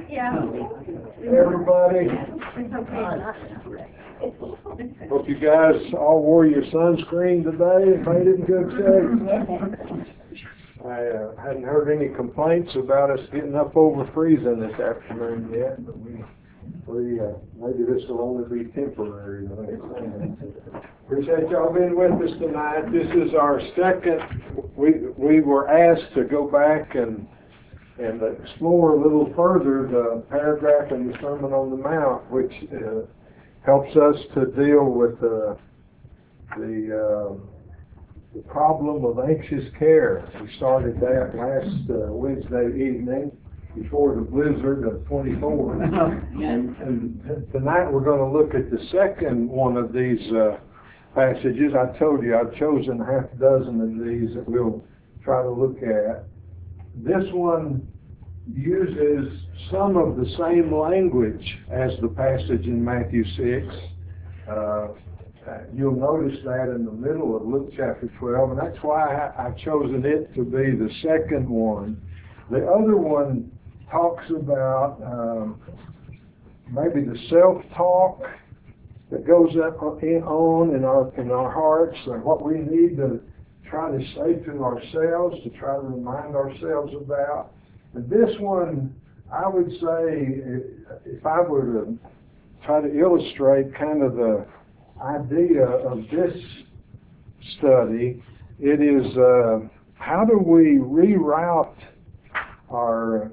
Yeah. Everybody, It's okay. hope you guys all wore your sunscreen today and made it in good shape. I hadn't heard any complaints about us getting up over freezing this afternoon yet, but we maybe this will only be temporary. Appreciate y'all being with us tonight. This is our second. We were asked to go back and explore a little further the paragraph in the Sermon on the Mount, which helps us to deal with the problem of anxious care. We started that last Wednesday evening before the blizzard of 24. And tonight we're going to look at the second one of these passages. I told you I've chosen half a dozen of these that we'll try to look at. This one uses some of the same language as the passage in Matthew 6. You'll notice that in the middle of Luke chapter 12, and that's why I've chosen it to be the second one. The other one talks about maybe the self-talk that goes on in our hearts, and what we need to try to say to ourselves, to try to remind ourselves about. And this one, I would say, if I were to try to illustrate kind of the idea of this study, it is how do we reroute our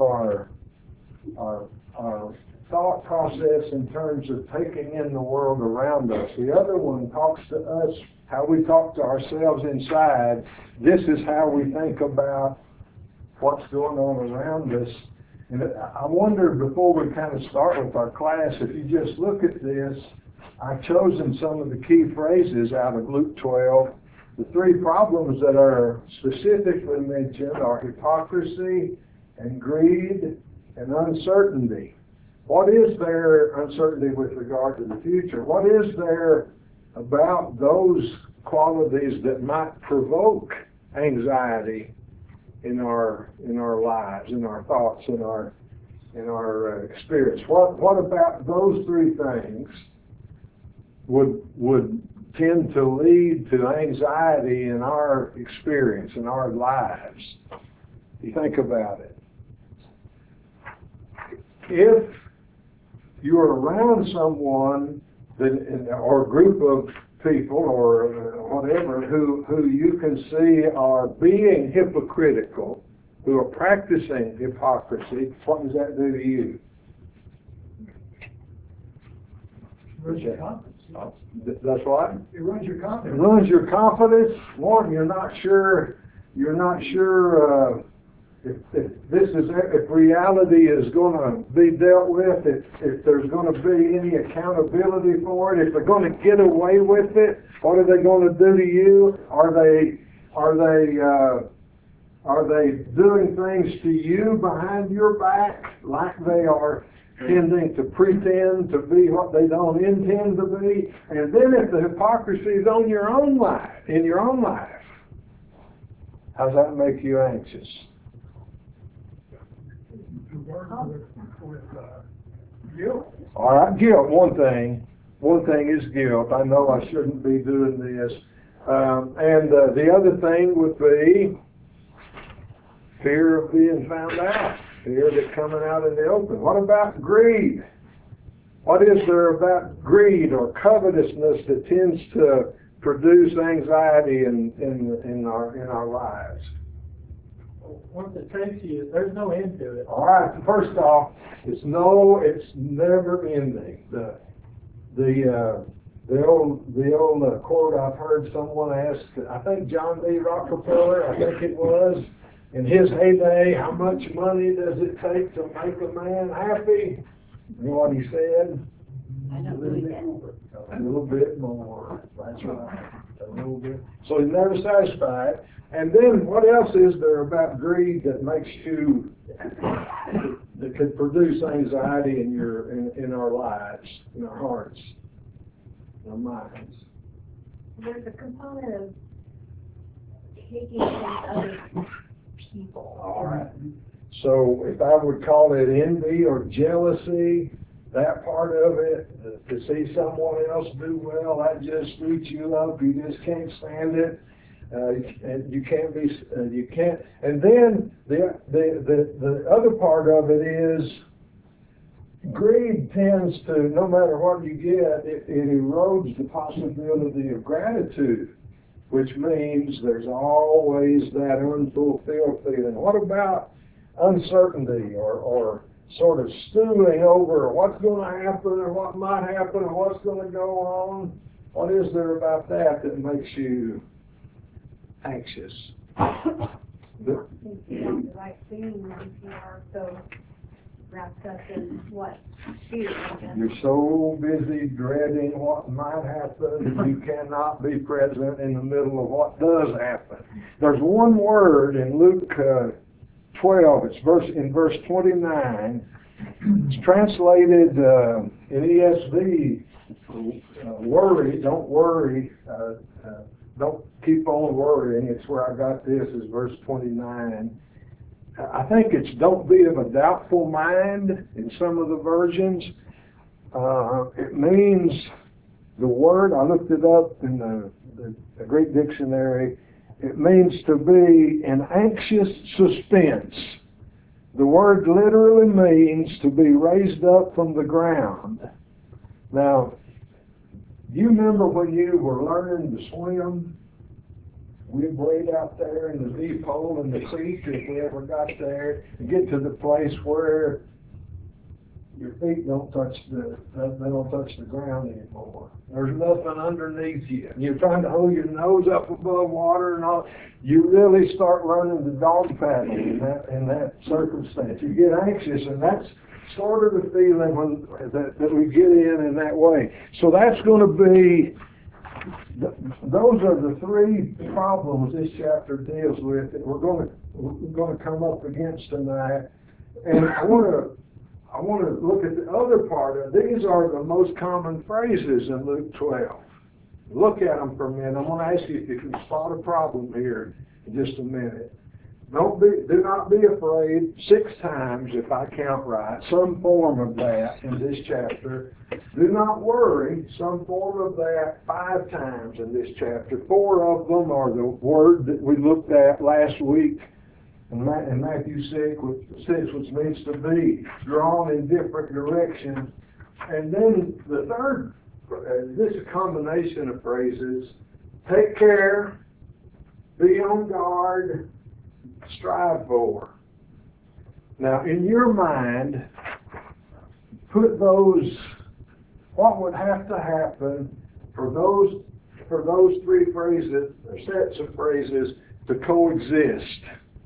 thought process in terms of taking in the world around us. The other one talks to us, how we talk to ourselves inside. This is how we think about what's going on around us. And I wonder, before we kind of start with our class, if you just look at this, I've chosen some of the key phrases out of Luke 12. The three problems that are specifically mentioned are hypocrisy and greed and uncertainty. What is there uncertainty with regard to the future? What is there about those qualities that might provoke anxiety in our lives, in our thoughts, in our experience? What about those three things would tend to lead to anxiety in our experience, in our lives? You think about it. If you're around someone or a group of people or whatever who you can see are being hypocritical, who are practicing hypocrisy, what does that do to you? Ruins your confidence. That's what? It ruins your confidence. It ruins your confidence. One, you're not sure if reality is going to be dealt with, if there's going to be any accountability for it, if they're going to get away with it, what are they going to do to you? Are they doing things to you behind your back like they are tending to pretend to be what they don't intend to be? And then if the hypocrisy is in your own life, how does that make you anxious? With guilt. All right, guilt. One thing is guilt. I know I shouldn't be doing this. And the other thing would be fear of being found out, fear of it coming out in the open. What about greed? What is there about greed or covetousness that tends to produce anxiety in our lives? One of the traits is there's no end to it. All right. First off, it's never ending. The old quote I've heard someone ask, I think John D. Rockefeller, I think it was, in his heyday, how much money does it take to make a man happy? You know what he said? I don't believe that. A little bit more. That's right. A little bit. So he's never satisfied. And then what else is there about greed that makes you, that could produce anxiety in our lives, in our hearts, in our minds? There's a component of taking from other people. All right. So if I would call it envy or jealousy, that part of it, to see someone else do well, that just eats you up. You just can't stand it. And you can't be, you can't. And then the other part of it is greed tends to, no matter what you get, it erodes the possibility of gratitude, which means there's always that unfulfilled feeling. What about uncertainty or sort of stewing over what's going to happen or what might happen or what's going to go on? What is there about that that makes you anxious? You do the right thing when you are so wrapped up in what fear, I guess. You're so busy dreading what might happen that you cannot be present in the middle of what does happen. There's one word in Luke 12, it's in verse 29. It's translated in ESV, worry, don't worry, don't keep on worrying. It's where I got this, is verse 29. I think it's don't be of a doubtful mind in some of the versions. It means, the word, I looked it up in the Greek dictionary, it means to be in anxious suspense. The word literally means to be raised up from the ground. Now, do you remember when you were learning to swim? We'd wade out there in the deep hole in the creek, if we ever got there, to get to the place where your feet don't touch the ground anymore. There's nothing underneath you. And you're trying to hold your nose up above water and all. You really start learning the dog paddle in that circumstance. You get anxious, and that's sort of the feeling that we get in that way. So that's going to be, those are the three problems this chapter deals with that we're going to come up against tonight. And I want to look at the other part of it. These are the most common phrases in Luke 12. Look at them for a minute. I'm going to ask you if you can spot a problem here in just a minute. Do not be afraid. 6 times, if I count right, some form of that in this chapter. Do not worry, some form of that 5 times in this chapter. 4 of them are the word that we looked at last week in Matthew 6, which means to be drawn in different directions. And then the third, this is a combination of phrases: take care, be on guard, strive for. Now, in your mind, put those, what would have to happen for those 3 phrases, or sets of phrases, to coexist?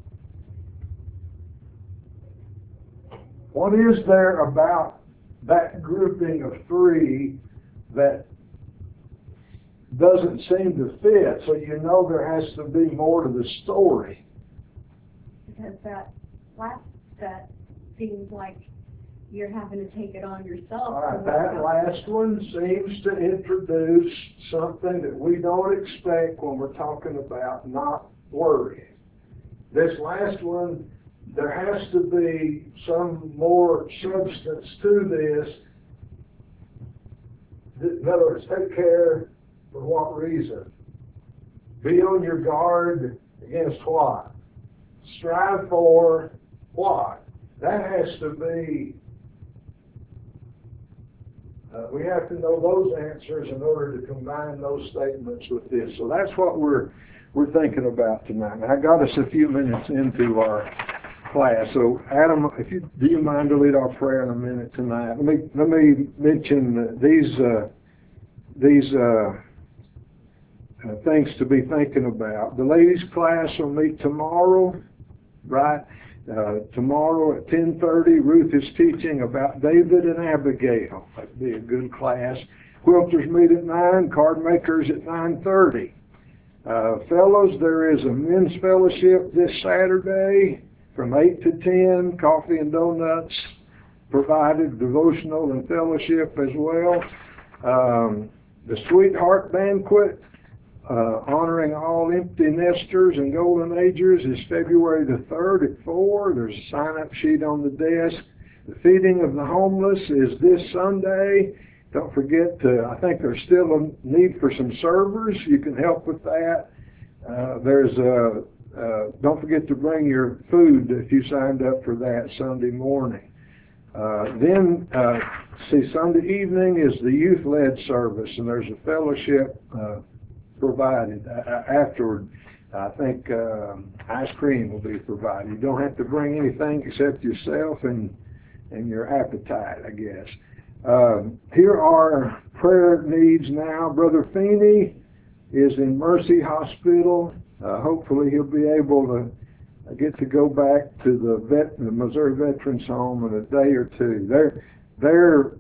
What is there about that grouping of 3 that doesn't seem to fit? So you know there has to be more to the story. Because that last set seems like you're having to take it on yourself. All right, that last one seems to introduce something that we don't expect when we're talking about not worrying. This last one, there has to be some more substance to this. In other words, take care for what reason? Be on your guard against what? Strive for what? That has to be, we have to know those answers in order to combine those statements with this. So that's what we're thinking about tonight. I got us a few minutes into our class. So Adam, do you mind to lead our prayer in a minute tonight? Let me mention these things to be thinking about. The ladies' class will meet tomorrow, right? Tomorrow at 10:30, Ruth is teaching about David and Abigail. That'd be a good class. Quilters meet at 9, card makers at 9:30. Fellows, there is a men's fellowship this Saturday from 8 to 10, coffee and donuts provided, devotional and fellowship as well. The Sweetheart Banquet honoring all empty nesters and golden agers is February the 3rd at 4. There's a sign-up sheet on the desk. The feeding of the homeless is this Sunday. Don't forget to, I think there's still a need for some servers. You can help with that. Don't forget to bring your food if you signed up for that Sunday morning. Sunday evening is the youth-led service, and there's a fellowship provided afterward. I think ice cream will be provided. You don't have to bring anything except yourself and your appetite, I guess. Here are prayer needs now. Brother Feeney is in Mercy Hospital. Hopefully he'll be able to get to go back to the Missouri Veterans Home in a day or two. Their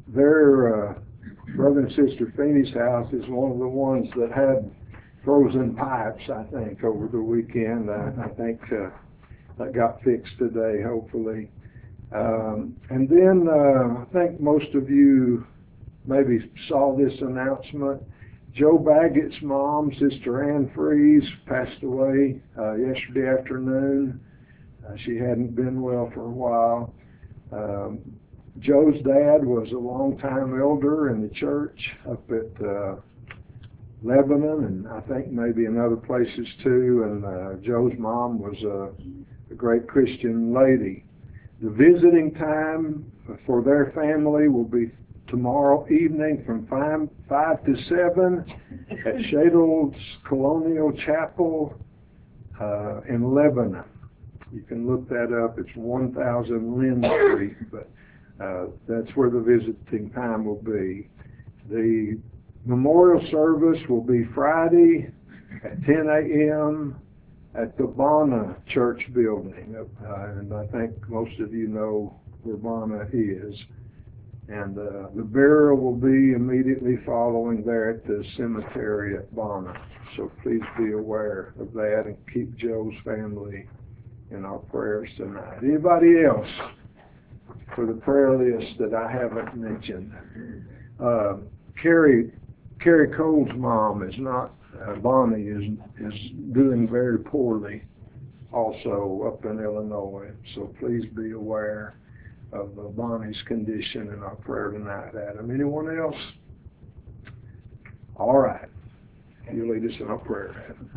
brother and sister Feeney's house is one of the ones that had frozen pipes, I think, over the weekend. I think that got fixed today, hopefully. And then I think most of you maybe saw this announcement. Joe Baggett's mom, Sister Ann Freeze, passed away yesterday afternoon. She hadn't been well for a while. Joe's dad was a longtime elder in the church up at Lebanon, and I think maybe in other places too. And Joe's mom was a great Christian lady. The visiting time for their family will be tomorrow evening from 5 to 7 at Shadle's Colonial Chapel in Lebanon. You can look that up. It's 1000 Lynn Street, but that's where the visiting time will be. The memorial service will be Friday at 10 a.m. at the Bonna Church building. And I think most of you know where Bonna is. And the burial will be immediately following there at the cemetery at Bonna. So please be aware of that and keep Joe's family in our prayers tonight. Anybody else for the prayer list that I haven't mentioned? Carrie Cole's mom is not, Bonnie is doing very poorly also up in Illinois. So please be aware of Bonnie's condition in our prayer tonight, Adam. Anyone else? All right. You lead us in our prayer, Adam.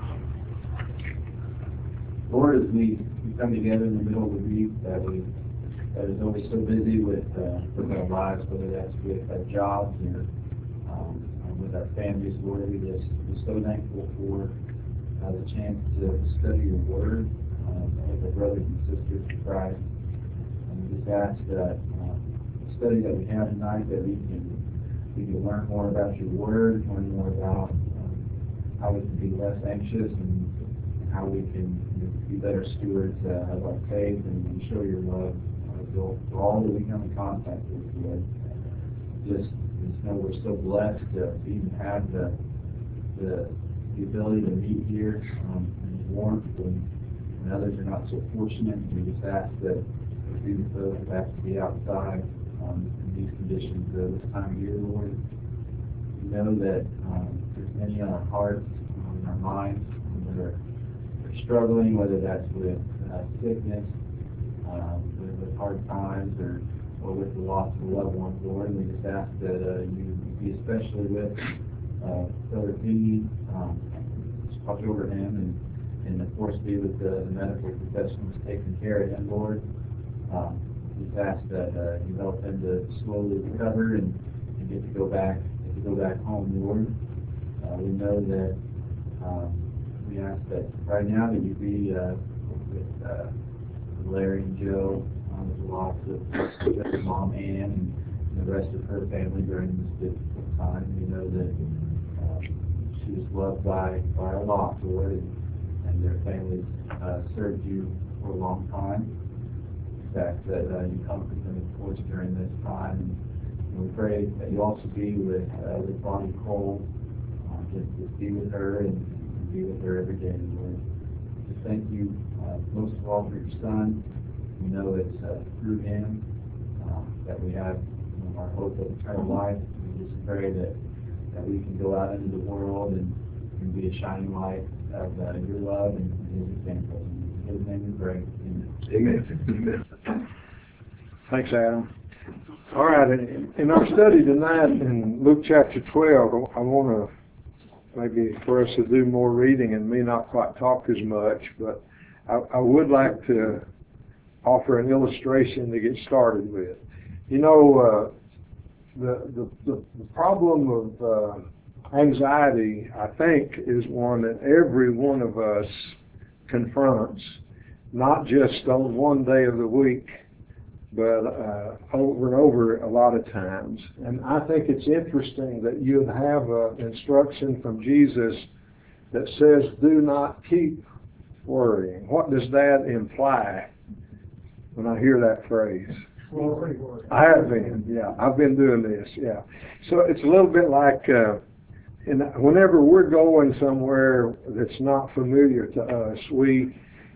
Lord, as we come together in the middle of the week that is always so busy with our lives, whether that's with jobs or with our families, Lord, we're so thankful for the chance to study your word with our brothers and sisters in Christ. And we just ask that the study that we have tonight, that we can learn more about your word, learn more about how we can be less anxious and how we can be better stewards of our faith and show your love for all that we come in contact with, Lord. Just know we're so blessed to even have the ability to meet here in warmth when others are not so fortunate. We just ask that we with those who have to be outside in these conditions this time of year, Lord. We know that there's many on our hearts, in our minds, that are struggling, whether that's with sickness, with hard times, or with the loss of loved ones, Lord. And we just ask that you be especially with Brother Feeney, just watch over him, and of course be with the medical professionals taking care of him, Lord. We just ask that you help him to slowly recover and get to go back home, Lord. We know that we ask that right now that you be with Larry and Joe, with the loss of Mom Ann and the rest of her family during this difficult time. We know that she was loved by a lot, Lord, and their families served you for a long time. The fact that you comfort them, of course, during this time. And we pray that you also be with Bonnie Cole, just be with her and be with her every day, Lord. Just thank you most of all for your son. We know it's through him that we have our hope of eternal life. We just pray that we can go out into the world and and be a shining light of your love and His example. In His name we pray. Amen. Amen. Thanks, Adam. All right, in our study tonight in Luke chapter 12, I want to maybe for us to do more reading and me not quite talk as much, but I would like to offer an illustration to get started with. You know, the problem of anxiety, I think, is one that every one of us confronts, not just on one day of the week, but over and over a lot of times. And I think it's interesting that you'd have an instruction from Jesus that says, do not keep worrying. What does that imply when I hear that phrase? I have been, yeah. I've been doing this, yeah. So it's a little bit like whenever we're going somewhere that's not familiar to us, we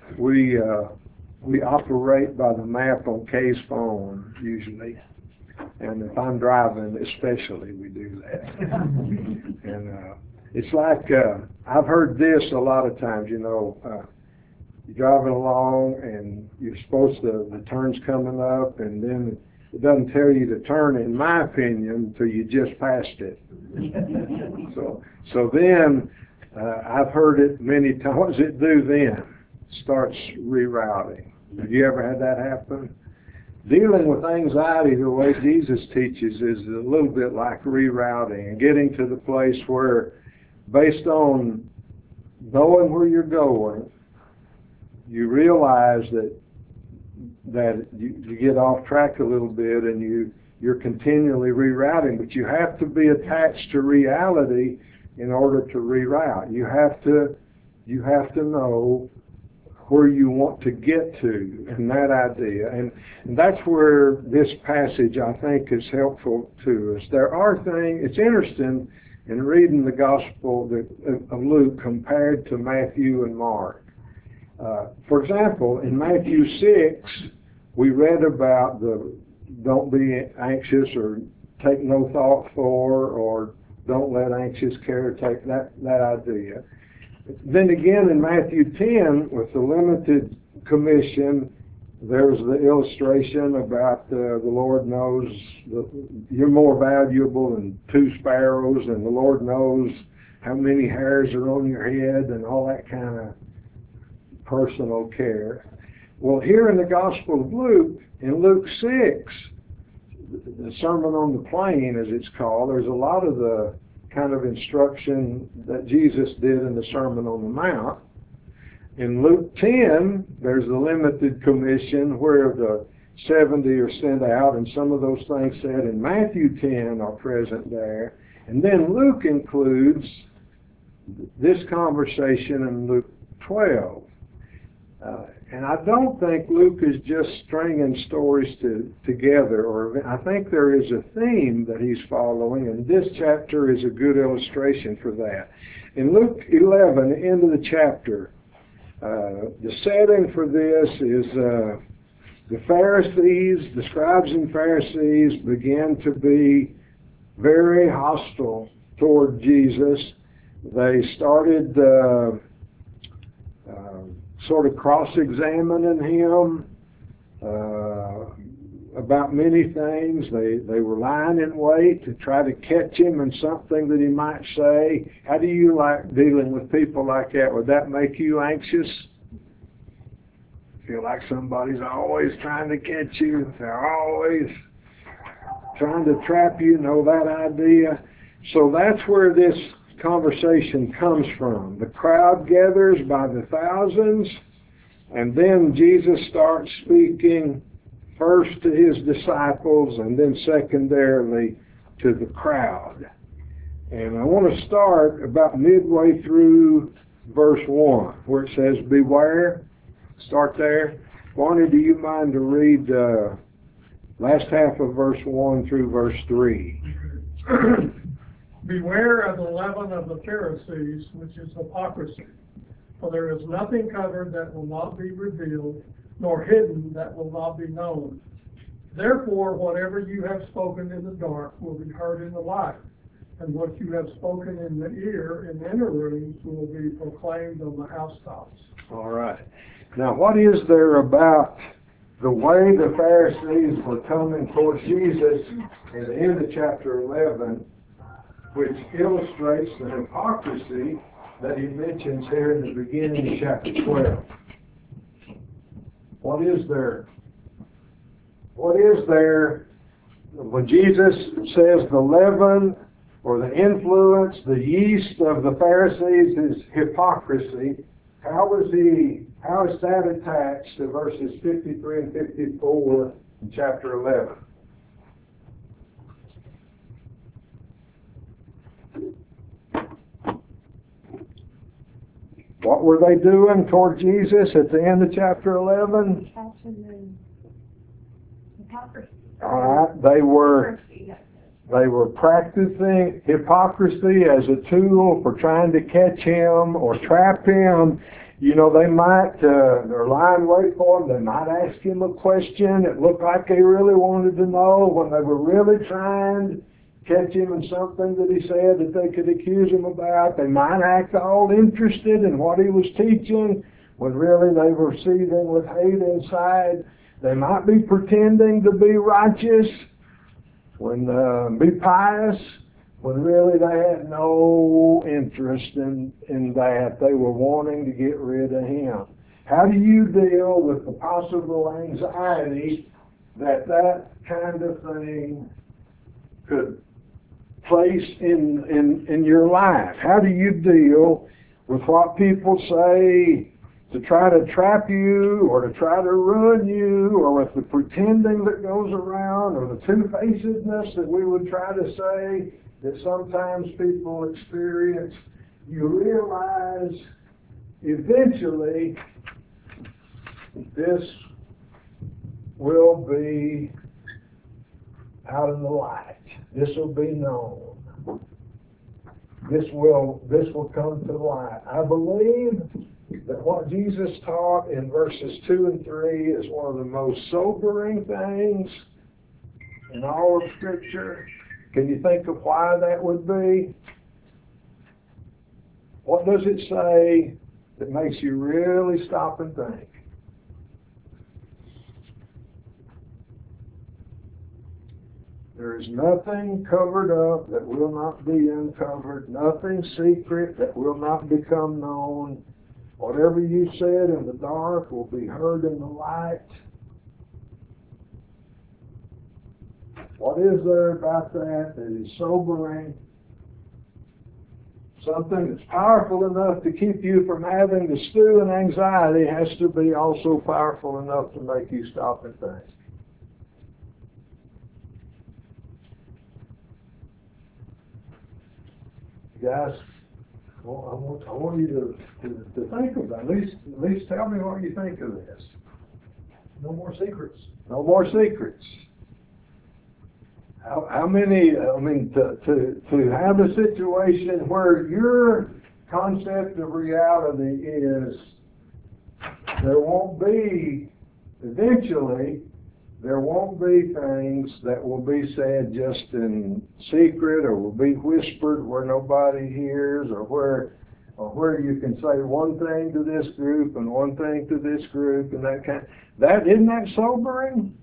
operate by the map on Kay's phone, usually. And if I'm driving, especially, we do that. And it's like, I've heard this a lot of times, you know, you're driving along and you're supposed to, the turn's coming up, and then it doesn't tell you to turn, in my opinion, until you just passed it. So then, I've heard it many times. What does it do then? Starts rerouting. Have you ever had that happen? Dealing with anxiety the way Jesus teaches is a little bit like rerouting and getting to the place where, based on knowing where you're going, you realize that you get off track a little bit and you're continually rerouting, but you have to be attached to reality in order to reroute. You have to know where you want to get to, and that idea. And that's where this passage, I think, is helpful to us. There are things, it's interesting in reading the Gospel of Luke compared to Matthew and Mark. For example, in Matthew 6, we read about the don't be anxious or take no thought for, or don't let anxious care take that idea. Then again in Matthew 10, with the limited commission, there's the illustration about the Lord knows you're more valuable than 2 sparrows, and the Lord knows how many hairs are on your head, and all that kind of personal care. Well, here in the Gospel of Luke, in Luke 6, the Sermon on the Plain, as it's called, there's a lot of the kind of instruction that Jesus did in the Sermon on the Mount. In Luke 10, there's the limited commission where the 70 are sent out, and some of those things said in Matthew 10 are present there. And then Luke includes this conversation in Luke 12. And I don't think Luke is just stringing stories together, or I think there is a theme that he's following, and this chapter is a good illustration for that. In Luke 11, the end of the chapter, the setting for this is the Pharisees, the scribes and Pharisees began to be very hostile toward Jesus. They started sort of cross-examining him about many things. They were lying in wait to try to catch him in something that he might say. How do you like dealing with people like that? Would that make you anxious? Feel like somebody's always trying to catch you. They're always trying to trap you, know that idea? So that's where this conversation comes from. The crowd gathers by the thousands, and then Jesus starts speaking first to his disciples and then secondarily to the crowd. And I want to start about midway through verse 1 where it says, beware. Start there. Barney, do you mind to read last half of verse 1 through verse 3? Beware of the leaven of the Pharisees, which is hypocrisy. For there is nothing covered that will not be revealed, nor hidden that will not be known. Therefore, whatever you have spoken in the dark will be heard in the light, And what you have spoken in the ear in inner rooms will be proclaimed on the housetops. All right. Now, what is there about the way the Pharisees were coming towards Jesus at the end of chapter 11, which illustrates the hypocrisy that he mentions here in the beginning of chapter 12? What is there? What is there when Jesus says the leaven or the influence, the yeast of the Pharisees is hypocrisy? How is that attached to verses 53 and 54 in chapter 11? What were they doing toward Jesus at the end of chapter 11? Catching and hypocrisy. All right, they were practicing hypocrisy as a tool for trying to catch him or trap him. You know, they might, they're lying wait for him. They might ask him a question. It looked like they really wanted to know when they were really trying to catch him in something that he said that they could accuse him about. They might act all interested in what he was teaching when really they were seething with hate inside. They might be pretending to be righteous, be pious, when really they had no interest in that. They were wanting to get rid of him. How do you deal with the possible anxiety that kind of thing could place in your life? How do you deal with what people say to try to trap you or to try to ruin you, or with the pretending that goes around, or the two-facedness that we would try to say that sometimes people experience? You realize eventually this will be out in the light. This will be known. This will come to light. I believe that what Jesus taught in verses 2 and 3 is one of the most sobering things in all of Scripture. Can you think of why that would be? What does it say that makes you really stop and think? There is nothing covered up that will not be uncovered, nothing secret that will not become known. Whatever you said in the dark will be heard in the light. What is there about that is sobering? Something that's powerful enough to keep you from having to stew in anxiety has to be also powerful enough to make you stop and think. Guys, well, I want you to think about it. At least tell me what you think of this. No more secrets. No more secrets. How many, I mean, to have a situation where your concept of reality is there won't be, eventually, there won't be things that will be said just in secret or will be whispered where nobody hears, or where you can say one thing to this group and one thing to this group and that isn't that sobering?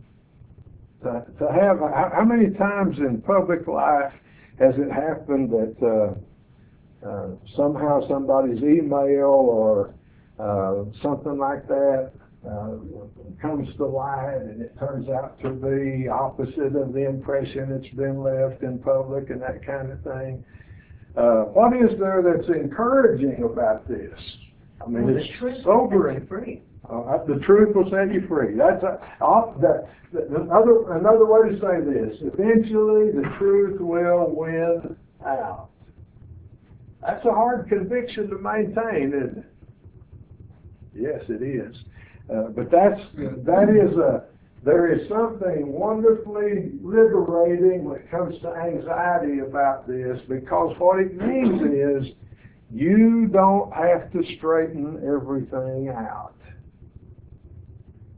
To have, how many times in public life has it happened that somehow somebody's email or something like that comes to light and it turns out to be opposite of the impression that's been left in public and that kind of thing? What is there that's encouraging about this? I mean, it's sobering. The truth will set you free. That's another way to say this. Eventually, the truth will win out. That's a hard conviction to maintain, isn't it? Yes, it is. But there is something wonderfully liberating when it comes to anxiety about this, because what it means is you don't have to straighten everything out.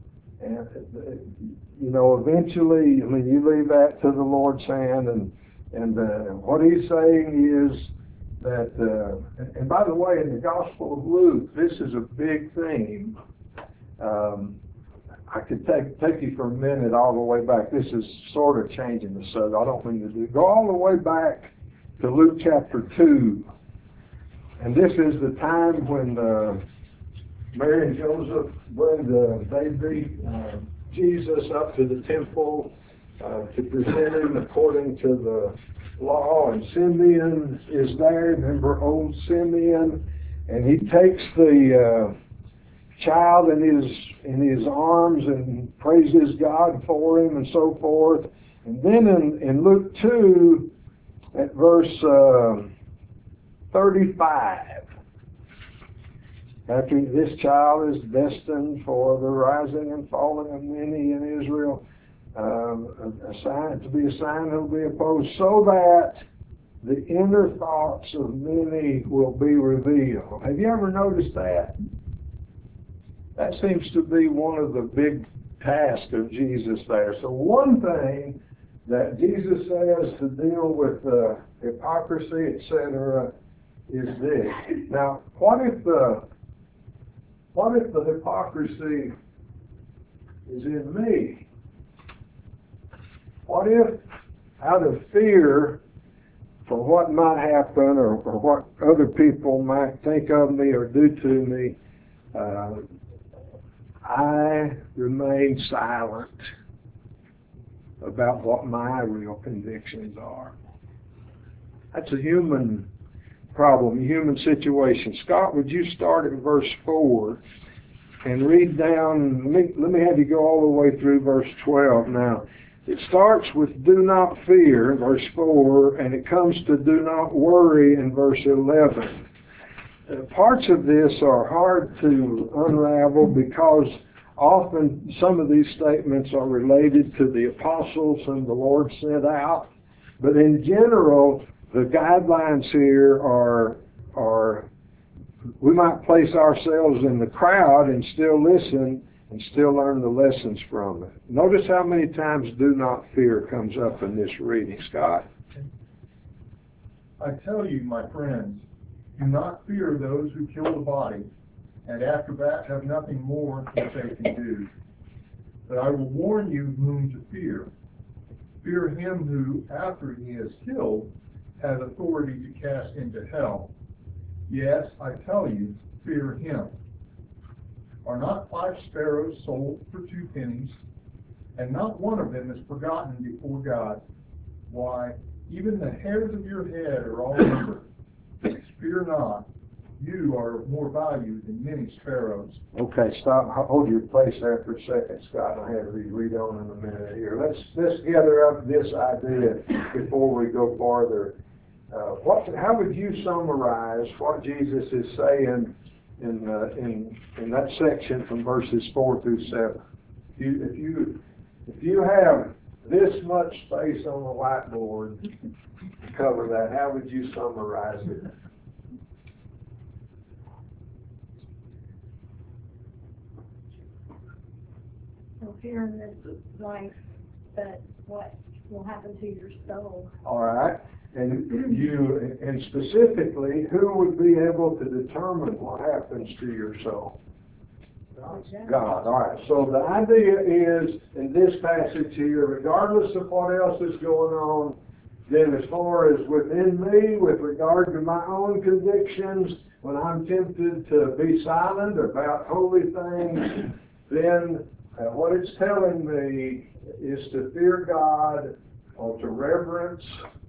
And, eventually, I mean, you leave that to the Lord's hand, and And what he's saying is that, and by the way, in the Gospel of Luke, this is a big theme. I could take you for a minute all the way back. This is sort of changing the subject. I don't mean to do. Go all the way back to Luke chapter 2. And this is the time when Mary and Joseph bring the baby Jesus up to the temple to present him according to the law. And Simeon is there. Remember old Simeon? And he takes the child in his arms and praises God for him and so forth. And then in Luke 2 at verse 35, after this child is destined for the rising and falling of many in Israel, a sign to be a sign that will be opposed, so that the inner thoughts of many will be revealed. Have you ever noticed that? That seems to be one of the big tasks of Jesus there. So one thing that Jesus says to deal with hypocrisy, etc., is this. Now, what if the hypocrisy is in me? What if, out of fear for what might happen or what other people might think of me or do to me, I remain silent about what my real convictions are? That's a human problem, a human situation. Scott, would you start at verse 4 and read down, let me have you go all the way through verse 12 now. It starts with do not fear, verse 4, and it comes to do not worry in verse 11. Parts of this are hard to unravel because often some of these statements are related to the apostles whom the Lord sent out. But in general, the guidelines here are we might place ourselves in the crowd and still listen and still learn the lessons from it. Notice how many times do not fear comes up in this reading, Scott. I tell you, my friends, do not fear those who kill the body, and after that have nothing more that they can do. But I will warn you whom to fear. Fear him who, after he is killed, has authority to cast into hell. Yes, I tell you, fear him. Are not 5 sparrows sold for 2 pennies, and not one of them is forgotten before God? Why, even the hairs of your head are all numbered. Fear not, you are of more value than many sparrows. Okay, stop. Hold your place there for a second, Scott. I have to read on in a minute here. Let's gather up this idea before we go farther. How would you summarize what Jesus is saying in that section from verses 4 through 7? If you have this much space on the whiteboard to cover that, how would you summarize it? So here in this life, that what will happen to your soul. All right. And specifically, who would be able to determine what happens to your soul? God. All right. So the idea is, in this passage here, regardless of what else is going on, then as far as within me, with regard to my own convictions, when I'm tempted to be silent about holy things, then what it's telling me is to fear God or to reverence.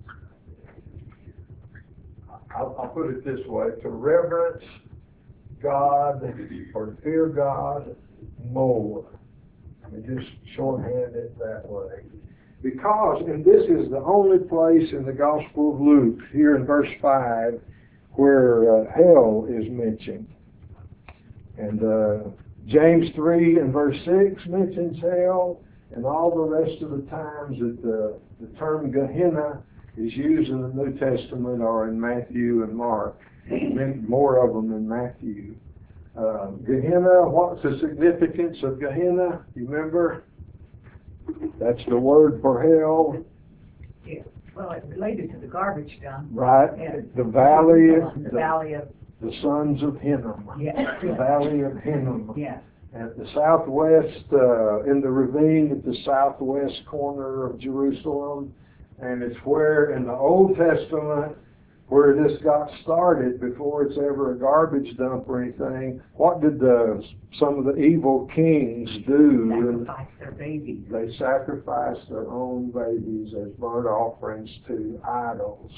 I'll put it this way, to reverence God or to fear God more. I mean, just shorthand it that way. Because, and this is the only place in the Gospel of Luke, here in verse 5, where hell is mentioned. And James 3 and verse 6 mentions hell, and all the rest of the times that the term Gehenna is used in the New Testament are in Matthew and Mark. More of them in Matthew. Gehenna, what's the significance of Gehenna? You remember? That's the word for hell. Well, it related to the garbage dump. right? Yeah. The valley, The valley of, the sons of Hinnom. yes, The valley of Hinnom. yes. At the southwest, in the ravine at the southwest corner of Jerusalem. And it's where in the Old Testament, where this got started before it's ever a garbage dump or anything. What did some of the evil kings do? Sacrifice their babies. They sacrificed their own babies as burnt offerings to idols.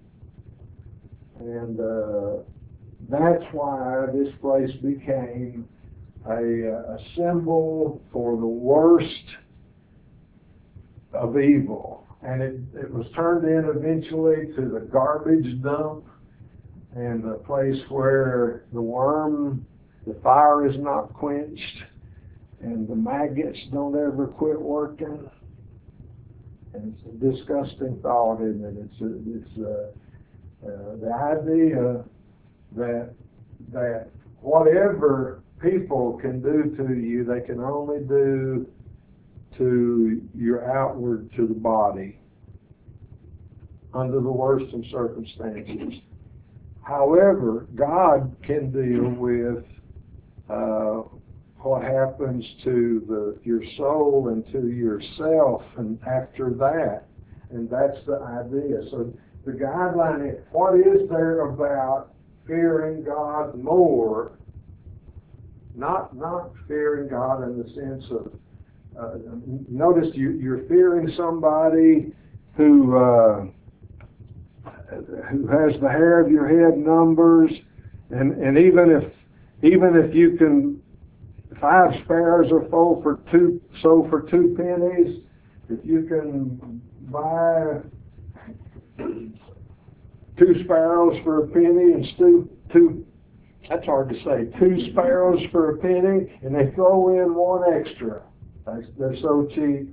And that's why this place became a symbol for the worst of evil. And it was turned in eventually to the garbage dump and the place where the fire is not quenched and the maggots don't ever quit working. And it's a disgusting thought, isn't it? It's the idea that whatever people can do to you, they can only do to your outward, to the body, under the worst of circumstances. However, God can deal with what happens to your soul and to yourself, and after that, and that's the idea. So the guideline is, what is there about fearing God more? Not fearing God in the sense of notice you're fearing somebody who has the hair of your head numbers, and even if you can, 5 sparrows are sold for 2 pennies, if you can buy 2 sparrows for a penny and two that's hard to say, 2 sparrows for a penny, and they throw in 1 extra. They're so cheap.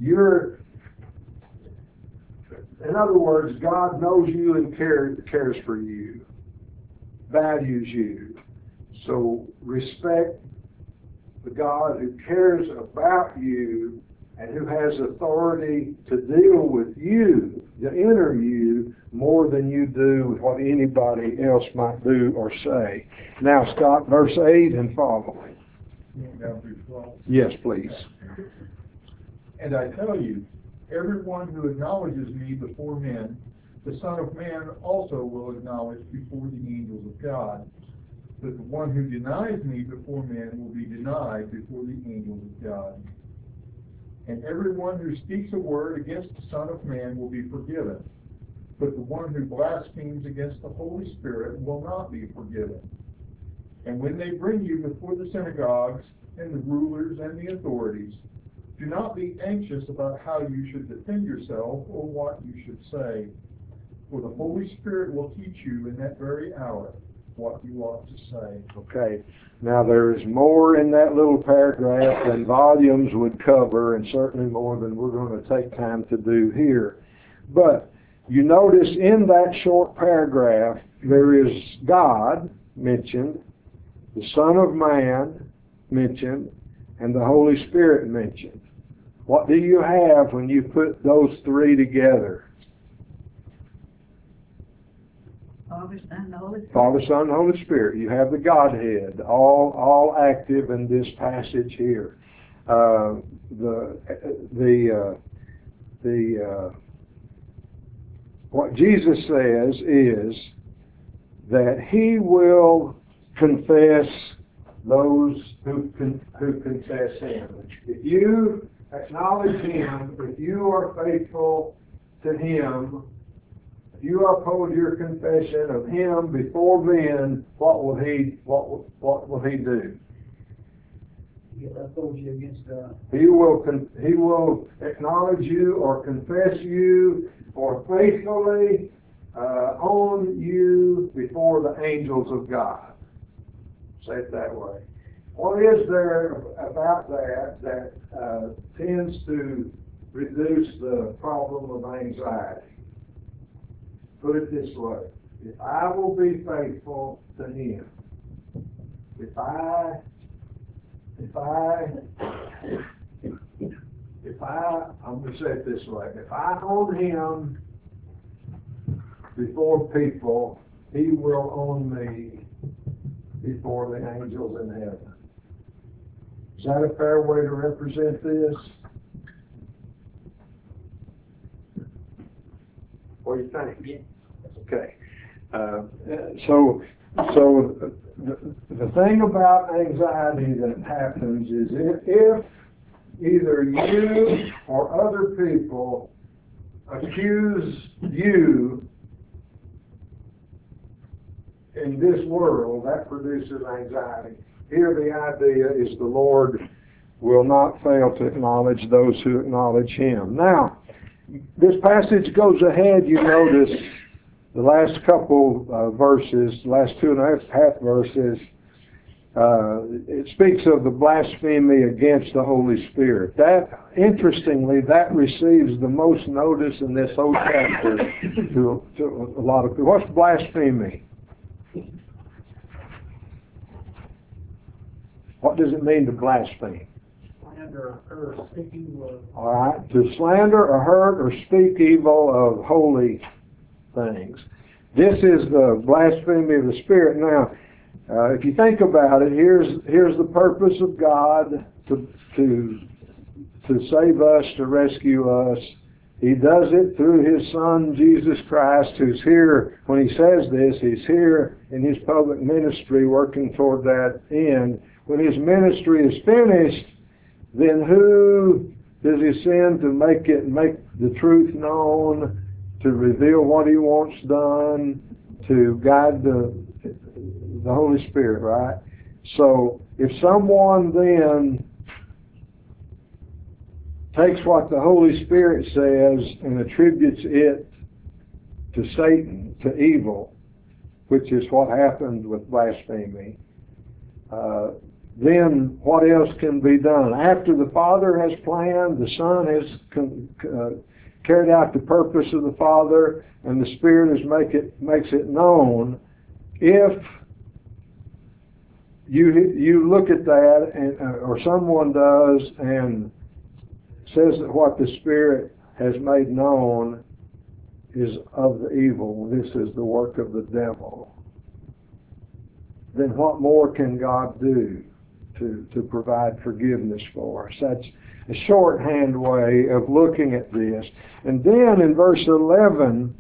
In other words, God knows you and cares for you, values you. So respect the God who cares about you and who has authority to deal with you, the inner you, more than you do with what anybody else might do or say. Now, Scott, verse 8 and following. Down through 12. Yes, please. And I tell you, everyone who acknowledges me before men, the Son of Man also will acknowledge before the angels of God. But the one who denies me before men will be denied before the angels of God. And everyone who speaks a word against the Son of Man will be forgiven. But the one who blasphemes against the Holy Spirit will not be forgiven. And when they bring you before the synagogues and the rulers and the authorities, do not be anxious about how you should defend yourself or what you should say. For the Holy Spirit will teach you in that very hour what you ought to say. Okay. Now there is more in that little paragraph than volumes would cover, and certainly more than we're going to take time to do here. But you notice in that short paragraph, there is God mentioned, the Son of Man mentioned, and the Holy Spirit mentioned. What do you have when you put those 3 together? Father, Son, the Holy Spirit. Father, Son, and Holy Spirit. You have the Godhead, all active in this passage here. What Jesus says is that He will confess those who confess Him. If you acknowledge Him, if you are faithful to Him, if you uphold your confession of Him before men, what will He do? He'll uphold you against God. He will acknowledge you or confess you or faithfully own you before the angels of God. Say it that way. What is there about that tends to reduce the problem of anxiety? Put it this way. If I will be faithful to Him, I'm going to say it this way. If I own Him before people, he will own me before the angels in heaven. Is that a fair way to represent this? What do you think? Okay. So the thing about anxiety that happens is if either you or other people accuse you in this world, that produces anxiety. Here the idea is the Lord will not fail to acknowledge those who acknowledge Him. Now, this passage goes ahead, you notice, the last couple verses, the last 2.5 verses, it speaks of the blasphemy against the Holy Spirit. That, interestingly, that receives the most notice in this whole chapter to a lot of people. What's blasphemy? What does it mean to blaspheme? Slander or speaking of. All right, to slander or hurt or speak evil of holy things. This is the blasphemy of the Spirit. Now, if you think about it, here's the purpose of God to save us, to rescue us. He does it through His Son, Jesus Christ, who's here. When He says this, He's here in His public ministry working toward that end. When His ministry is finished, then who does He send to make the truth known, to reveal what He wants done, to guide the Holy Spirit, right? So if someone then takes what the Holy Spirit says and attributes it to Satan, to evil, which is what happened with blasphemy, then what else can be done? After the Father has planned, the Son has carried out the purpose of the Father, and the Spirit makes it known. If you look at that, and or someone does, and says that what the Spirit has made known is of the evil, this is the work of the devil, then what more can God do to provide forgiveness for us? That's a shorthand way of looking at this. And then in verse 11,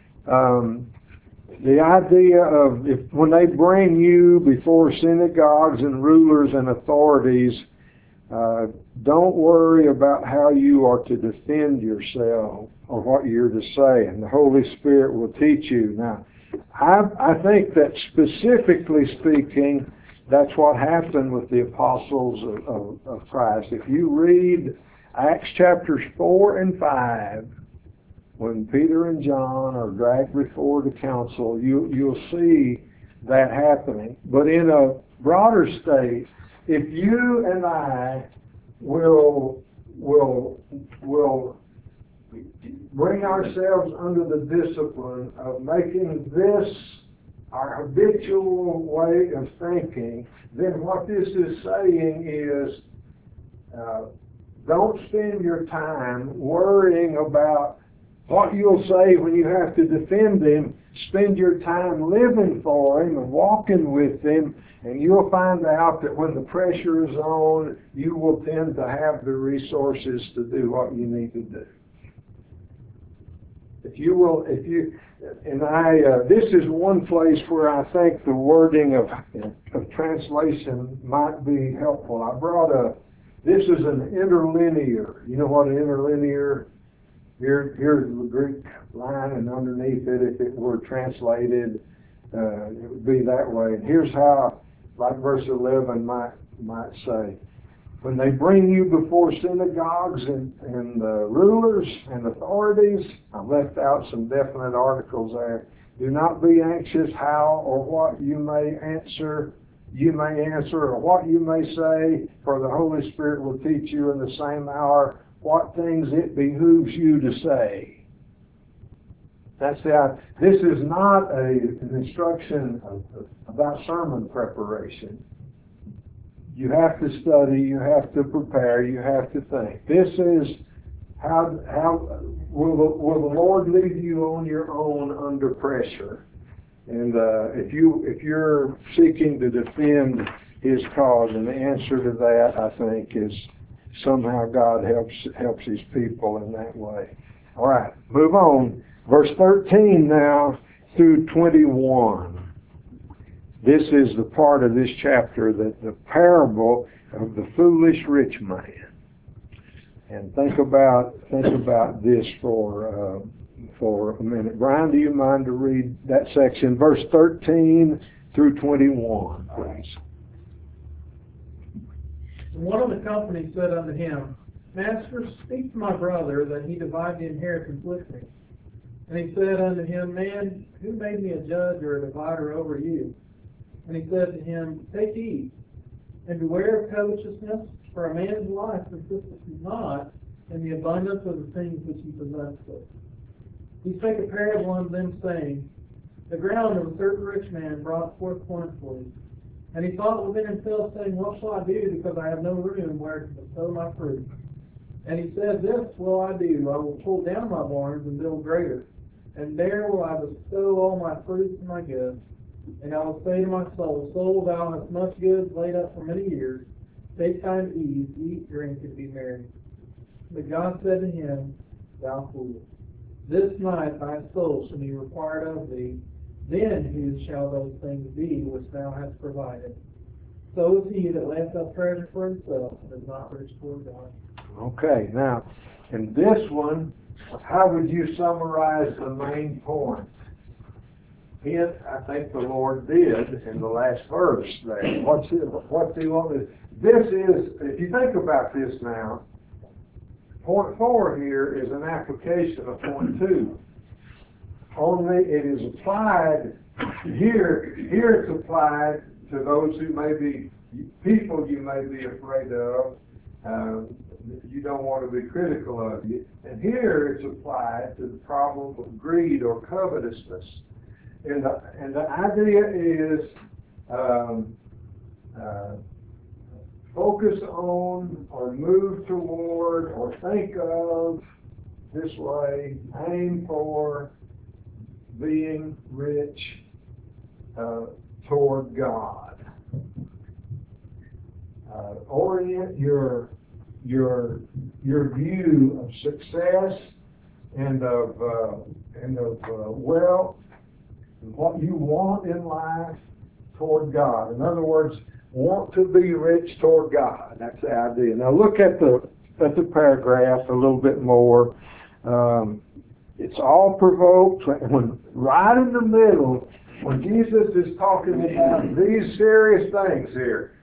the idea of when they bring you before synagogues and rulers and authorities, don't worry about how you are to defend yourself or what you're to say, and the Holy Spirit will teach you. Now, I think that specifically speaking, that's what happened with the apostles of Christ. If you read Acts chapters 4 and 5, when Peter and John are dragged before the council, you'll see that happening. But in a broader state, if you and I will bring ourselves under the discipline of making this our habitual way of thinking, then what this is saying is don't spend your time worrying about what you'll say when you have to defend Him. Spend your time living for Him and walking with Him, and you'll find out that when the pressure is on, you will tend to have the resources to do what you need to do. This is one place where I think the wording of translation might be helpful. This is an interlinear. You know what an interlinear? Here's the Greek line, and underneath it, if it were translated, it would be that way. And here's how, like verse 11 might say, when they bring you before synagogues and rulers and authorities, I left out some definite articles there. Do not be anxious how or what you may answer, or what you may say, for the Holy Spirit will teach you in the same hour what things it behooves you to say. This is not an instruction about sermon preparation. You have to study, you have to prepare, you have to think. This is How will the Lord leave you on your own under pressure? And if you're seeking to defend His cause, and the answer to that, I think, is somehow God helps His people in that way. All right, move on. Verse 13 now through 21. This is the part of this chapter that the parable of the foolish rich man. And think about this for a minute. Brian, do you mind to read that section, verse 13 through 21, please? And one of the company said unto him, Master, speak to my brother that he divide the inheritance with me. And he said unto him, Man, who made me a judge or a divider over you? And he said to him, Take heed, and beware of covetousness, for a man's life consisteth not in the abundance of the things which he possesseth. He spake a parable unto them, saying, The ground of a certain rich man brought forth plentifully. And he thought within himself, saying, What shall I do, because I have no room where to bestow my fruit? And he said, This will I do, I will pull down my barns and build greater, and there will I bestow all my fruits and my goods. And I will say to my soul, Soul, thou hast much goods laid up for many years. Take time to eat, drink, and be merry. But God said to him, Thou fool, this night thy soul shall be required of thee. Then whose shall those things be which thou hast provided? So is he that layeth up treasure for himself and is not rich toward God. Okay, now, in this one, how would you summarize the main point? I think the Lord did in the last verse there. What's he want to? This is, if you think about this now, point 4 here is an application of point 2. Only it is applied here. Here it's applied to those who may be people you may be afraid of. You don't want to be critical of you. And here it's applied to the problem of greed or covetousness. And the idea is focus on or move toward or think of this way, aim for being rich toward God. Orient your view of success and of wealth and what you want in life toward God. In other words, want to be rich toward God. That's the idea. Now look at the paragraph a little bit more. It's all provoked when right in the middle when Jesus is talking about these serious things here.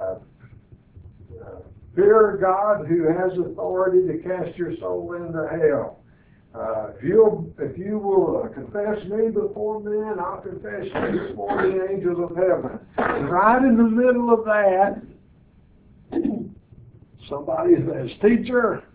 Fear God who has authority to cast your soul into hell. If you will confess me before men, I'll confess you before the angels of heaven. And right in the middle of that, somebody says, Teacher,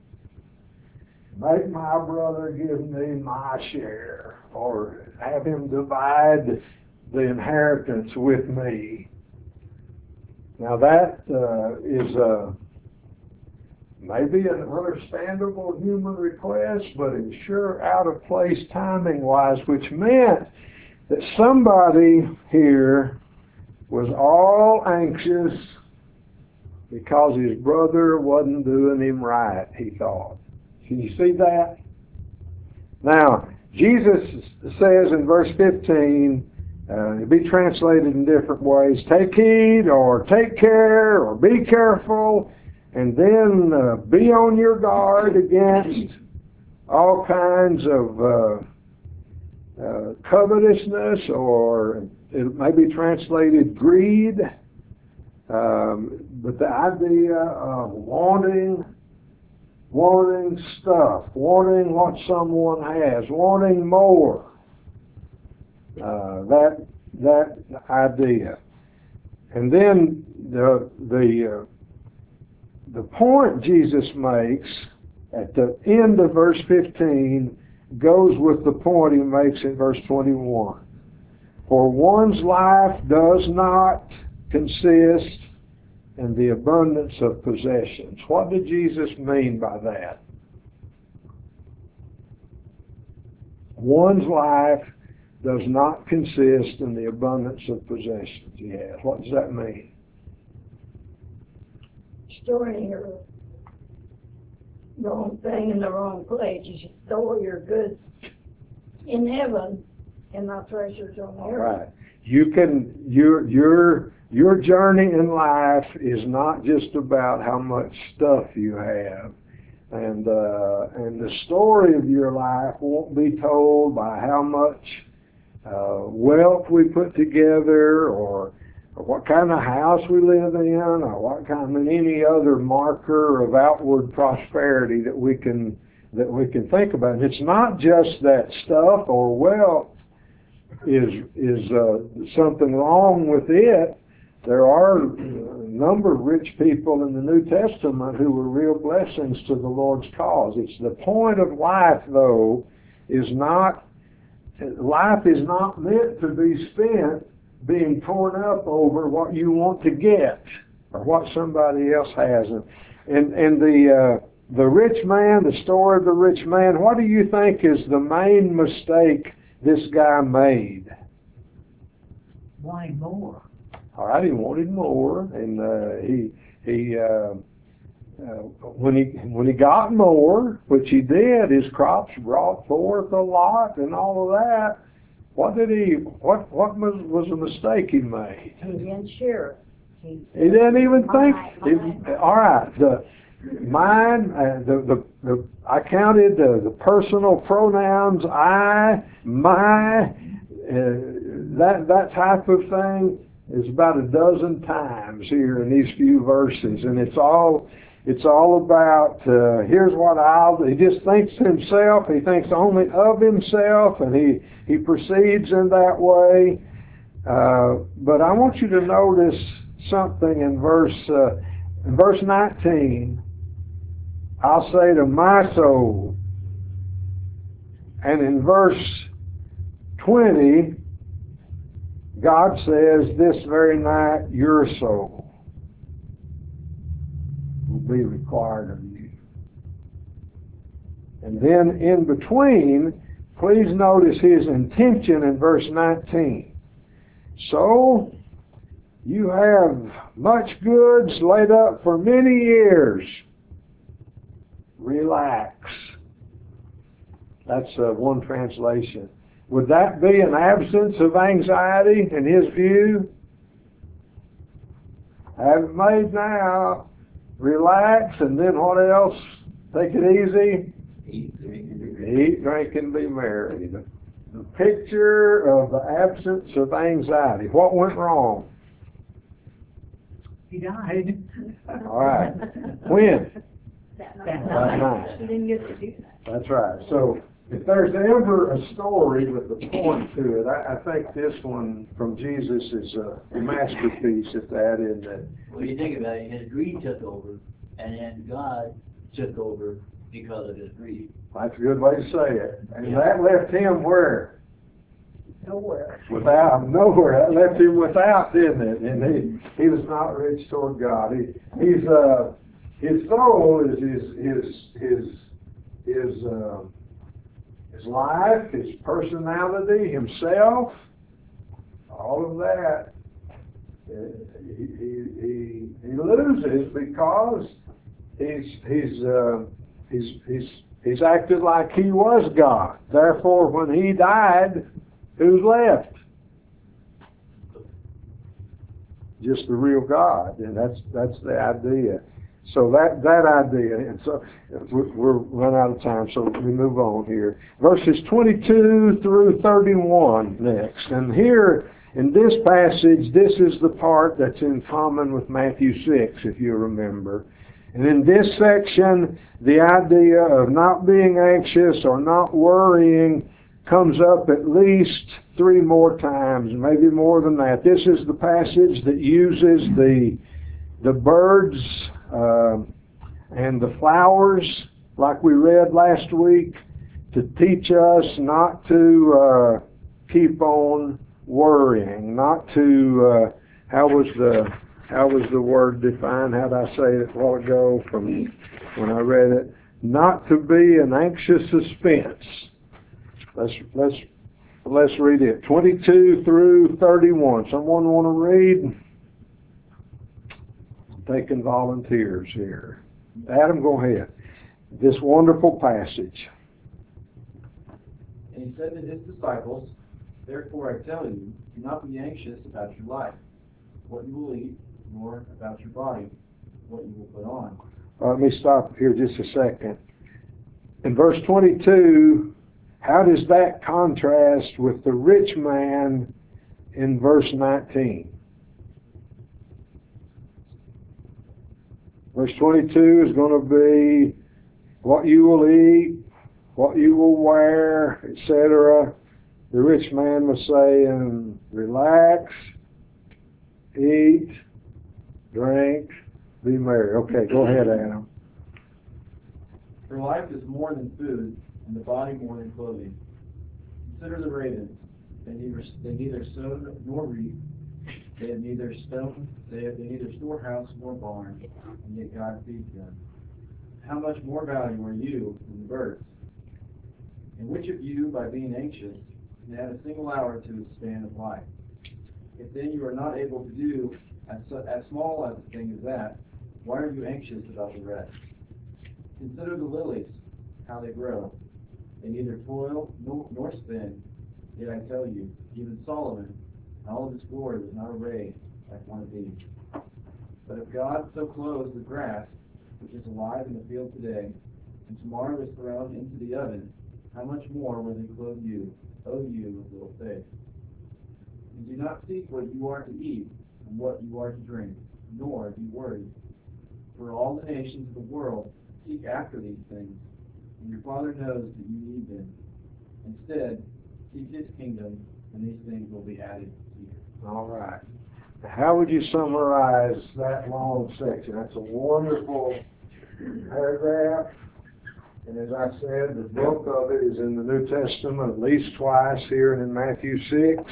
make my brother give me my share, or have him divide the inheritance with me. Now that is maybe an understandable human request, but it's sure out of place timing-wise, which meant that somebody here was all anxious because his brother wasn't doing him right, he thought. Can you see that? Now, Jesus says in verse 15, it'll be translated in different ways, take heed, or take care, or be careful, and then be on your guard against all kinds of covetousness, or it may be translated greed, but the idea of wanting stuff, wanting what someone has, wanting more, that idea. And then the point Jesus makes at the end of verse 15 goes with the point he makes in verse 21. For one's life does not consist in the abundance of possessions. What did Jesus mean by that? One's life does not consist in the abundance of possessions he has. What does that mean? Storing your wrong thing in the wrong place. You should store your goods in heaven and not treasures on the All earth. right. You can, your journey in life is not just about how much stuff you have. And the story of your life won't be told by how much wealth we put together, or what kind of house we live in, or what kind of any other marker of outward prosperity that we can think about. And it's not just that stuff or wealth is something wrong with it. There are a number of rich people in the New Testament who were real blessings to the Lord's cause. It's the point of life, though, life is not meant to be spent being torn up over what you want to get or what somebody else has. And the rich man, the story of the rich man, what do you think is the main mistake this guy made? Wanting more. All right, he wanted more, and when he got more, which he did, his crops brought forth a lot and all of that. What was the mistake he made? He didn't share it. He didn't even think. Mine. All right, I counted the personal pronouns I, my, that type of thing is about a dozen times here in these few verses, and it's all about here's what he just thinks himself. He thinks only of himself, and he proceeds in that way. But I want you to notice something in verse 19. I'll say to my soul, and in verse 20, God says, this very night your soul will be required of you. And then in between, please notice his intention in verse 19. So, you have much goods laid up for many years. Relax. That's one translation. Would that be an absence of anxiety in his view? Have it made now. Relax, and then what else? Take it easy. Eat, drink, and be merry. The picture of the absence of anxiety. What went wrong? He died. All right. When? That That night. night. He didn't get to do that. That's right. So if there's ever a story with a point to it, I think this one from Jesus is a masterpiece at that, isn't it? When you think about it, his greed took over, and then God took over because of his greed. That's a good way to say it. And that left him where? Nowhere. Without, nowhere. That left him without, didn't it? And he was not rich toward God. His soul is his life, his personality, himself, all of that. He loses because he's acted like he was God. Therefore, when he died, who's left? Just the real God, and that's the idea. So that idea, and so we're run out of time, so we move on here. Verses 22 through 31 next, and here in this passage, this is the part that's in common with Matthew 6, if you remember. And in this section, the idea of not being anxious or not worrying comes up at least 3 more times, maybe more than that. This is the passage that uses the birds and the flowers, like we read last week, to teach us not to keep on worrying, not to how was the word defined? How did I say it a while ago from when I read it? Not to be an anxious suspense. Let's read it. 22 through 31. Someone want to read? Taking volunteers here. Adam, go ahead. This wonderful passage. And he said to his disciples, "Therefore I tell you, do not be anxious about your life, what you will eat, nor about your body, what you will put on." Let me stop here just a second. In verse 22, how does that contrast with the rich man in verse 19? Verse 22 is going to be what you will eat, what you will wear, etc. The rich man was saying, relax, eat, drink, be merry. Okay, go ahead, Adam. For life is more than food, and the body more than clothing. Consider the ravens. They neither sow nor reap. They have neither storehouse nor barn, and yet God feeds them. How much more value are you than the birds? And which of you, by being anxious, can add a single hour to his span of life? If then you are not able to do as small as a thing as that, why are you anxious about the rest? Consider the lilies, how they grow. They neither toil nor spin. Yet I tell you, even Solomon, in all of his glory, was not arrayed like one of these. But if God so clothes the grass, which is alive in the field today, and tomorrow is thrown into the oven, how much more will he clothe you, O you of little faith? And do not seek what you are to eat and what you are to drink, nor be worried. For all the nations of the world seek after these things, and your Father knows that you need them. Instead, seek his kingdom, and these things will be added to you. All right. How would you summarize that long section? That's a wonderful paragraph. And as I said, the bulk of it is in the New Testament at least twice here and in Matthew 6.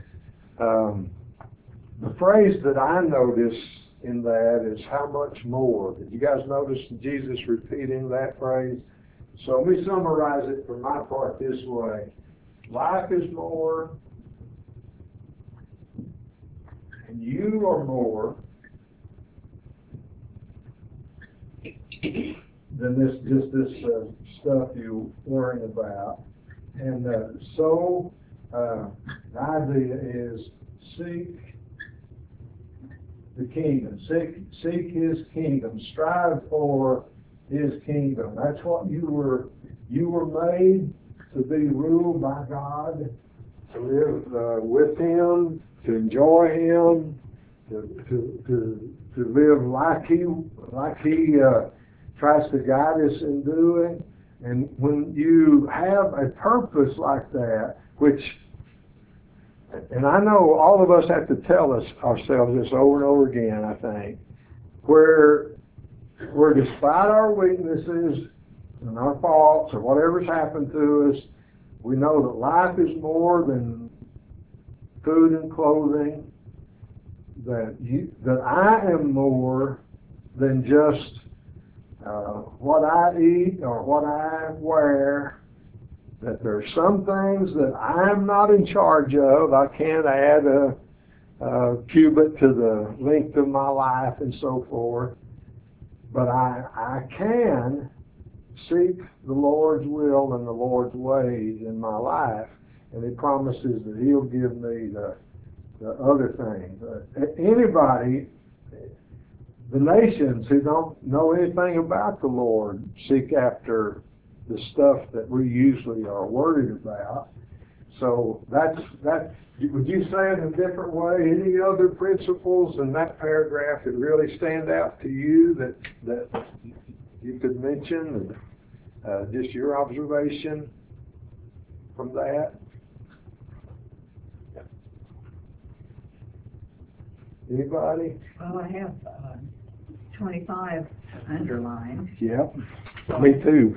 The phrase that I notice in that is how much more. Did you guys notice Jesus repeating that phrase? So let me summarize it for my part this way. Life is more, and you are more than this stuff you're worrying about. And so the idea is seek the kingdom. Seek his kingdom. Strive for his kingdom. That's what you were made to be ruled by God, to live with him, to enjoy him, to live like he tries to guide us in doing. And when you have a purpose like that, which, and I know all of us have to tell ourselves this over and over again, I think, where despite our weaknesses and our faults or whatever's happened to us, we know that life is more than food and clothing, that I am more than just what I eat or what I wear, that there's some things that I'm not in charge of. I can't add a cubit to the length of my life and so forth. But I can seek the Lord's will and the Lord's ways in my life. And he promises that he'll give me the other things. Anybody, the nations who don't know anything about the Lord seek after the stuff that we usually are worried about. So that's would you say it in a different way? Any other principles in that paragraph that really stand out to you that you could mention? Just your observation from that? Anybody? Well, I have 25 underlined. Yep. Me too.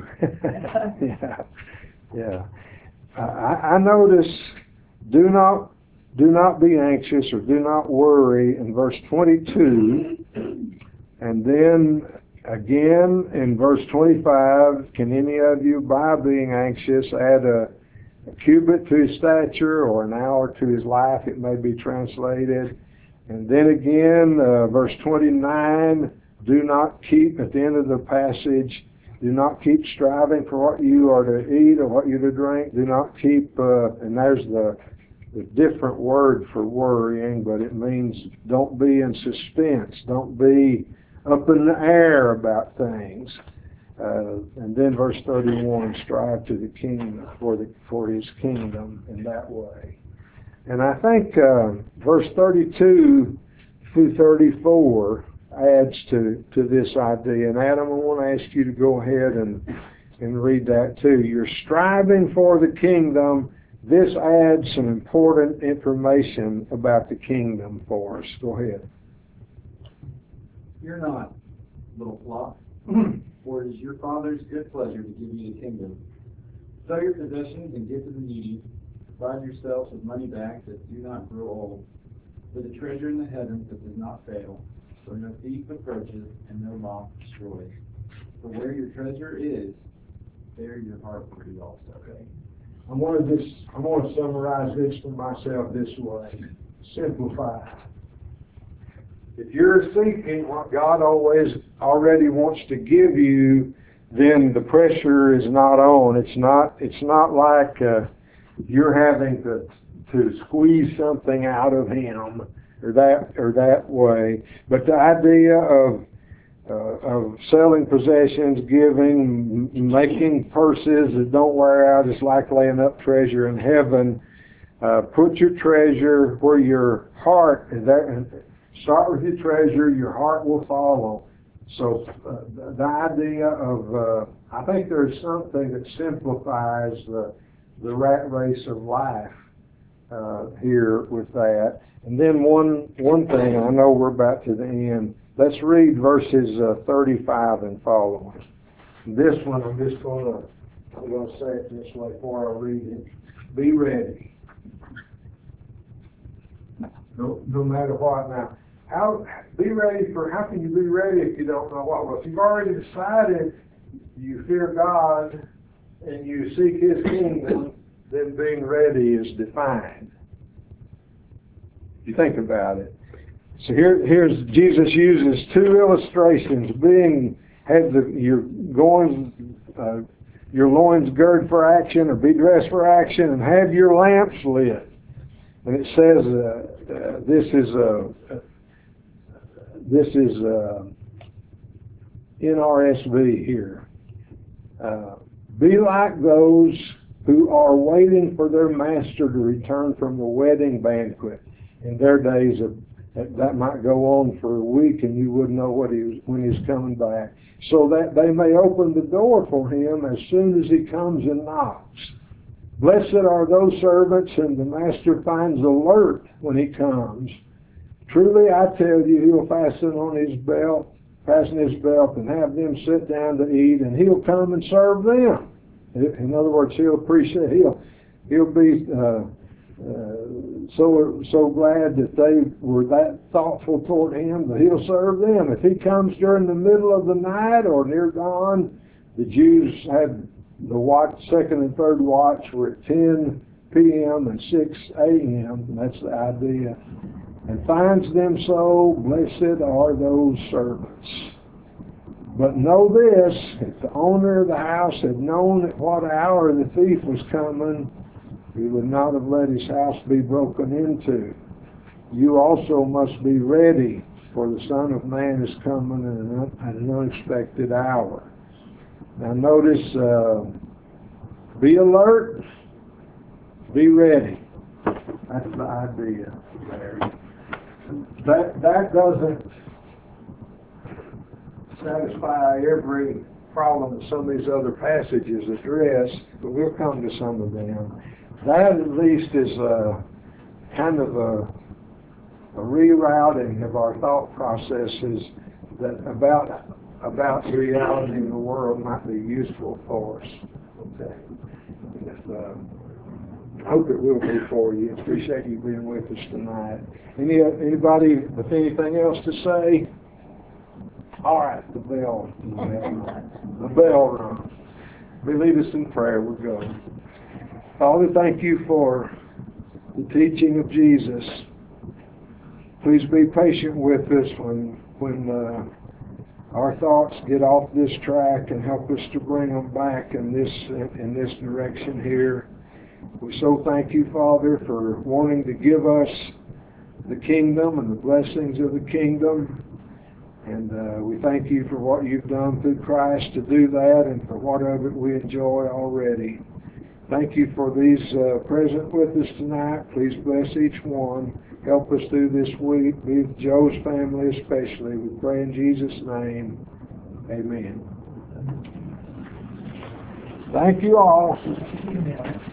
Yeah. I notice do not be anxious or do not worry in verse 22, and then again in verse 25, can any of you by being anxious add a cubit to his stature, or an hour to his life, it may be translated. And then again, verse 29, do not keep, at the end of the passage, do not keep striving for what you are to eat or what you're to drink. Do not keep, and there's the different word for worrying, but it means don't be in suspense. Don't be up in the air about things. And then verse 31, strive to the kingdom, for his kingdom in that way. And I think verse 32 through 34 adds to this idea. And Adam, I want to ask you to go ahead and read that too. You're striving for the kingdom. This adds some important information about the kingdom for us. Go ahead. Fear not, little flock, for it is your Father's good pleasure to give you the kingdom. Sell your possessions and give to the needy. Provide yourselves with money bags that do not grow old, with a treasure in the heavens that does not fail, where no thief approaches and no moth destroys. For where your treasure is, there your heart will be also. Okay. I'm going to summarize this for myself this way. Simplify. If you're seeking what God already wants to give you, then the pressure is not on. It's not like you're having to squeeze something out of him or that way. But the idea of selling possessions, giving, making purses that don't wear out is like laying up treasure in heaven. Put your treasure where your heart is. Start with your treasure, your heart will follow. So the idea of, I think there's something that simplifies the rat race of life here with that. And then one thing, I know we're about to the end. Let's read verses 35 and following. This one, I'm going to say it this way before I read it. Be ready. No matter what. Now, how can you be ready if you don't know what? Well, if you've already decided you fear God and you seek his kingdom, then being ready is defined. If you think about it. So here's Jesus uses two illustrations. Your loins girded for action, or be dressed for action, and have your lamps lit. And it says this is NRSV here. Be like those who are waiting for their master to return from the wedding banquet. In their days, that might go on for a week, and you wouldn't know when he's coming back. So that they may open the door for him as soon as he comes and knocks. Blessed are those servants whom the master finds alert when he comes. Truly I tell you, he'll fasten his belt, and have them sit down to eat, and he'll come and serve them. In other words, he'll be so glad that they were that thoughtful toward him that he'll serve them. If he comes during the middle of the night or near dawn, the Jews had the second and third watch were at 10 p.m. and 6 a.m. That's the idea. And finds them so, blessed are those servants. But know this, if the owner of the house had known at what hour the thief was coming, he would not have let his house be broken into. You also must be ready, for the Son of Man is coming at an unexpected hour. Now notice, be alert, be ready. That's the idea there. That doesn't satisfy every problem that some of these other passages address, but we'll come to some of them. That at least is kind of a rerouting of our thought processes that about reality in the world might be useful for us. Okay. I hope it will be for you. Appreciate you being with us tonight. Anybody with anything else to say? All right, the bell rung. Will you lead us in prayer? We're going. Father, thank you for the teaching of Jesus. Please be patient with us when our thoughts get off this track, and help us to bring them back in this direction here. We so thank you, Father, for wanting to give us the kingdom and the blessings of the kingdom. And we thank you for what you've done through Christ to do that, and for what of it we enjoy already. Thank you for these present with us tonight. Please bless each one. Help us through this week. Be with Joe's family especially. We pray in Jesus' name. Amen. Thank you all.